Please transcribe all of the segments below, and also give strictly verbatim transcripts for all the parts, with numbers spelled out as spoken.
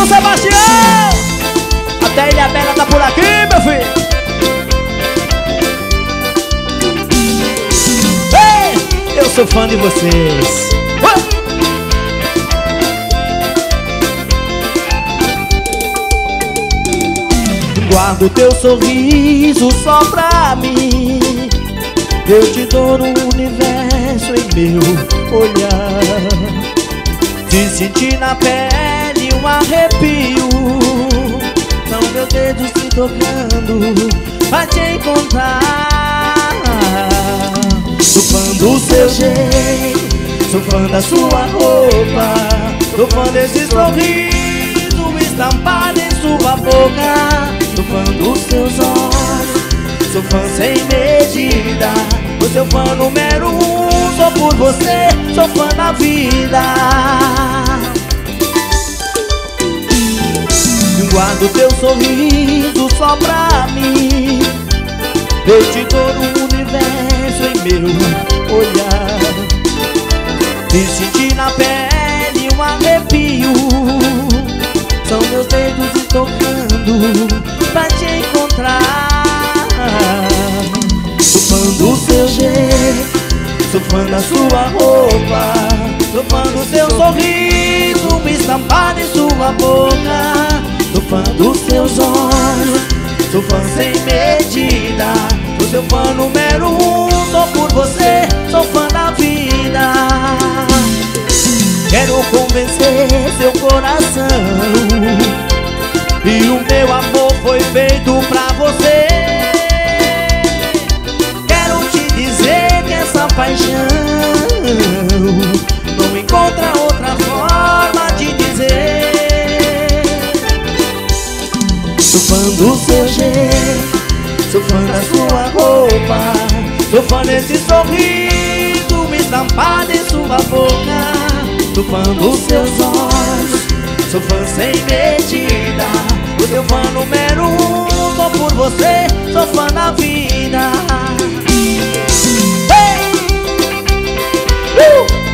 Sebastião! Até Ilha Bela tá por aqui, meu filho. Ei, eu sou fã de vocês. Uh! Guardo teu sorriso só pra mim. Eu te dou no universo em meu olhar. Te sentir na pele um arrepio. São meus dedos se tocando pra te encontrar. Sou fã do seu jeito, sou fã da sua roupa, sou fã desse sorriso estampado em sua boca. Sou fã dos seus olhos, sou fã sem medida. Sou seu fã número um, sou por você, sou fã da vida. Guardo teu sorriso só pra mim. Eu te dou no universo em meu olhar. Te sentir na pele um arrepio. São meus dedos se tocando pra te encontrar. Sou fã do seu jeito, sou fã da sua roupa, sou fã do seu sorriso estampado em sua boca. Sou fã dos seus olhos, sou fã sem medida. Sou seu fã número um, sou por você, sou fã da vida. Quero convencer seu coração, e o meu amor foi feito pra você. Quero te dizer que essa paixão não encontra outra forma de dizer. Sou fã do seu jeito, sou fã da sua roupa, sou fã desse sorriso estampado em sua boca. Sou fã dos seus olhos, sou fã sem medida. O seu fã número um, sou por você, sou fã da vida. Hey! Uh!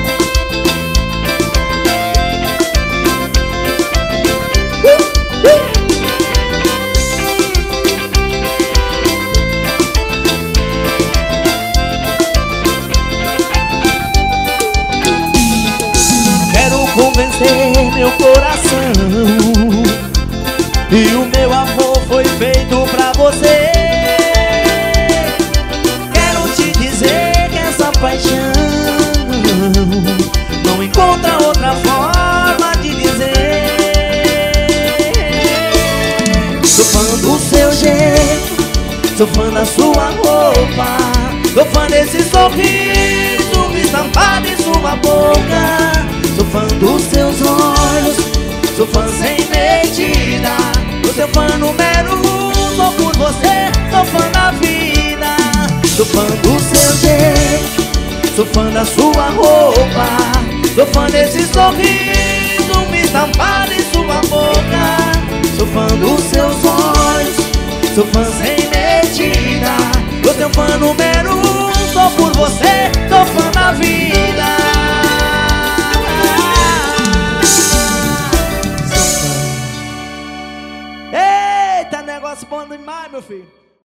Convencer meu coração, e o meu amor foi feito pra você. Quero te dizer que essa paixão não encontra outra forma de dizer. Sou fã do seu jeito, sou fã da sua roupa, sou fã desse sorriso estampado em sua boca. Sou fã dos seus olhos, sou fã sem medida. Sou seu fã número um, sou por você, sou fã da vida. Sou fã do seu jeito, sou fã da sua roupa, sou fã desse sorriso estampado em